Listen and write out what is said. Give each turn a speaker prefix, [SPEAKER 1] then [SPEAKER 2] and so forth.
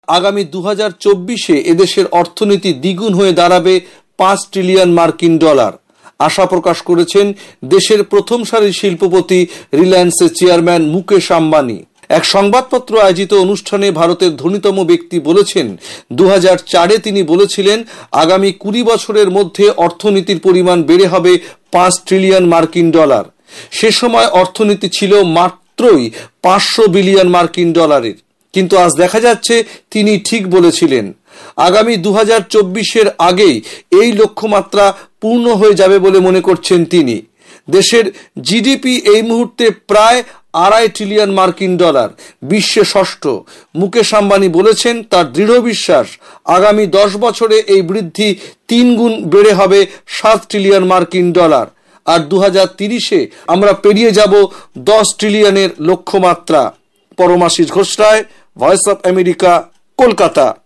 [SPEAKER 1] আগামী 2024-এ এদেশের অর্থনীতি দ্বিগুণ হয়ে দাঁড়াবে 5 ট্রিলিয়ন মার্কিন ডলার আশা প্রকাশ করেছেন দেশের প্রথম সারির শিল্পপতি রিলায়েন্সের চেয়ারম্যান মুকেশ আম্বানি। এক সংবাদপত্র আয়োজিত অনুষ্ঠানে ভারতের ধনীতম ব্যক্তি বলেছেন, 2004-এ তিনি বলেছিলেন আগামী 20 বছরের মধ্যে অর্থনীতির পরিমাণ বেড়ে হবে 5 ট্রিলিয়ন মার্কিন ডলার। সে সময় অর্থনীতি ছিল মাত্রই 500 বিলিয়ন মার্কিন ডলারের। কিন্তু আজ দেখা যাচ্ছে তিনি ঠিক বলেছিলেন। আগামী 2024-এর আগেই এই লক্ষ্যমাত্রা পূর্ণ হয়ে যাবে বলে মনে করছেন তিনি। দেশের জিডিপি এই মুহূর্তে প্রায় 2.5 ট্রিলিয়ন মার্কিন ডলার, বিশ্বে ষষ্ঠ। মুকেশ আম্বানি বলেছেন তার দৃঢ় বিশ্বাস আগামী 10 বছরে এই বৃদ্ধি 3 গুণ বেড়ে হবে 7 ট্রিলিয়ন মার্কিন ডলার। আর 2030-এ আমরা পেরিয়ে যাব 10 ট্রিলিয়নের লক্ষ্যমাত্রা। Paramashis Ghosh Roy, voice of America, Kolkata.